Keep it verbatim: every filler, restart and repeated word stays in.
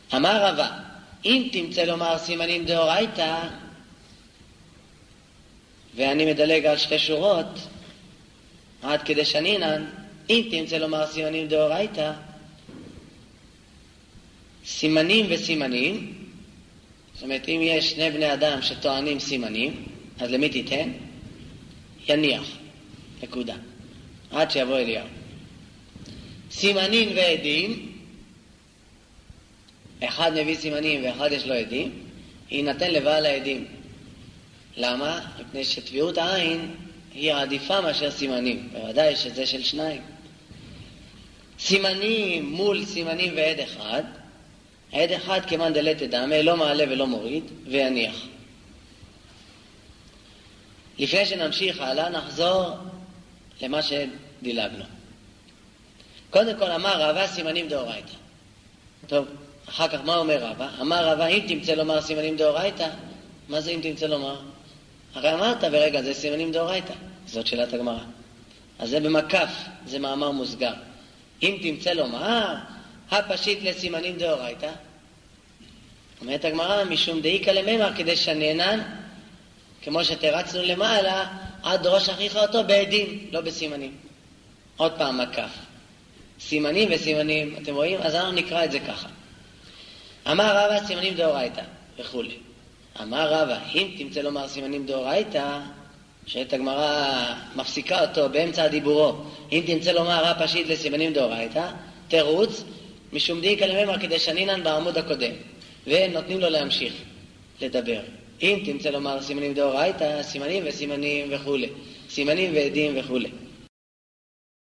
אמר רבא, אם תמצא לומר סימנים דאורייתא, ואני מדלג על שתי שורות, עד כדי שנינן, אם תמצא לומר סימנים דאורייתא, סימנים וסימנים, זאת אומרת, אם יש שני בני אדם שטוענים סימנים, אז למי תיתן? יניח, נקודה, עד שיבוא אליהו. סימנים ועדים, אחד מביא סימנים ואחד יש לו עדים, יינתן לבעל העדים. למה? מפני שטביעות העין היא עדיפה מאשר סימנים, בוודאי שזה של שניים. סימנים מול סימנים ועד אחד, עד אחד כמן דלת דמה, לא מעלה ולא מוריד, ויניח. לפני שנמשיך הלאה, נחזור למה שדילגנו. קודם כל אמר רבא סימנים דאורייתא. טוב, אחר כך מה אומר רבא? אמר רבא, אם תמצא לומר סימנים דאורייתא, מה זה אם תמצא לומר? הרי אמרת ברגע זה סימנים דאורייתא, זאת שאלת הגמרא. אז זה במקף, זה מאמר מוסגר. אם תמצא לומר, הפשיט לסימנים דאורייתא, אומרת הגמרא, משום דאיקה לממר, כדי שנענן, כמו שתרצנו למעלה, עד ראש אחיך אותו בעדים, לא בסימנים. עוד פעם מקף. סימנים וסימנים, אתם רואים? אז אנחנו נקרא את זה ככה. אמר רבא סימנים דאורייתא וכו'. אמר רבא, אם תמצא לומר סימנים דאורייתא, שאת הגמרא מפסיקה אותו באמצע הדיבורו, אם תמצא לומר הפשיט לסימנים דאורייתא, תירוץ, משום דאיקה לממר, כדי שנינן בעמוד הקודם. ונותנים לו להמשיך לדבר. אם תמצא לומר סימנים דאורייתא, סימנים וסימנים וכו'. סימנים ועדים וכו'.